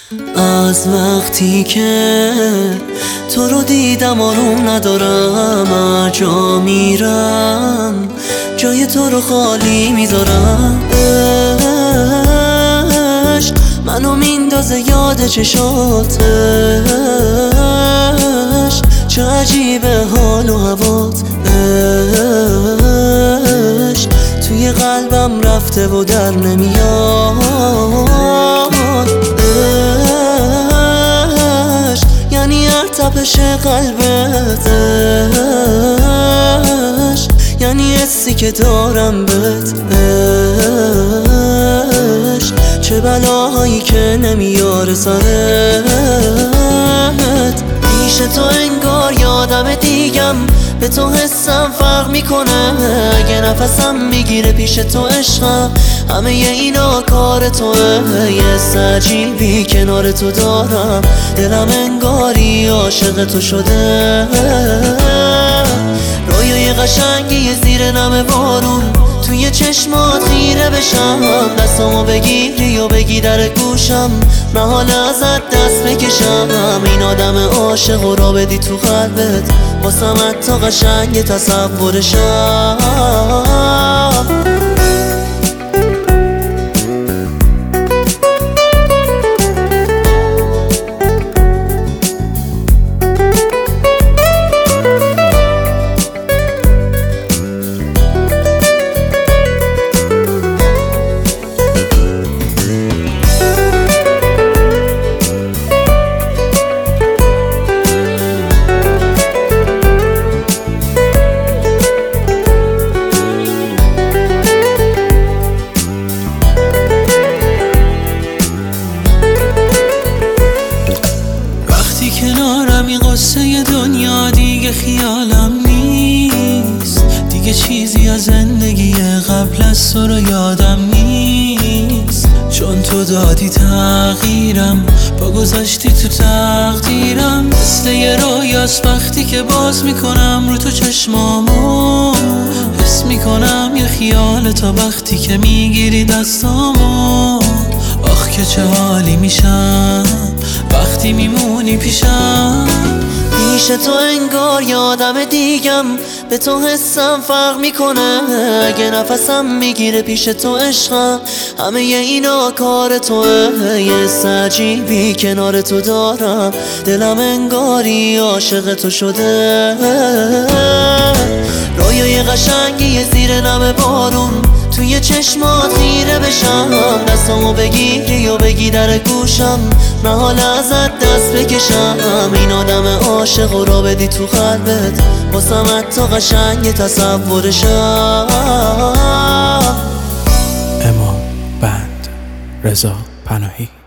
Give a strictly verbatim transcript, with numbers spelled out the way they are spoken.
از وقتی که تو رو دیدم آروم ندارم، هر جا میرم جای تو رو خالی میذارم. عشق منو میندازه یاد چشاتش، چه عجیبه حال و هوات. عشق توی قلبم رفته و در نمیاد. عشق یعنی هر تپش قلبت، عشق یعنی حسی که دارم بهت. عشق چه بلاهایی که نمیاره سرت. پیش تو انگار یادم دیگم، به تو حسم فرق میکنه. اگه نفسم میگیره پیش تو عشقم، همه اینا کار توه. یه حس عجیبی کنار تو دارم، دلم انگاری عاشق تو شده. رویای قشنگی زیر نم بارون، توی چشمات خیره بشم. دستامو بگیری و بگی در گوشم، من حالا ازت دست بکشم. این آدم عاشق و را بدی تو قلبت، واسم حتی قشنگ تصورشم. کنارم این قصه دنیا دیگه خیالم نیست، دیگه چیزی از زندگی قبل از تو رو یادم نیست. چون تو دادی تغییرم، با گذاشتی تو تقدیرم. مثل یه رویاست وقتی که باز میکنم رو تو چشمامو، حس میکنم یه خیال تا وقتی که میگیری دستامو. آخ که چه حالی میشم وقتی میمونی پیشم. پیش تو انگار یادم دیگم، به تو حسم فرق میکنه. اگه نفسم میگیره پیش تو عشقم، همه اینا کار توه. یه حس عجیبی کنار تو دارم، دلم انگاری عاشق تو شده. رویای قشنگی زیر نم بارون، توی چشمات خیره بشم. دستامو بگیری و بگی در گوشم، من حالا ازت دست بکشم. این آدم عاشق و را بدی تو قلبت، واسم حتی قشنگ تصورشم. امام بند رضا پناهی.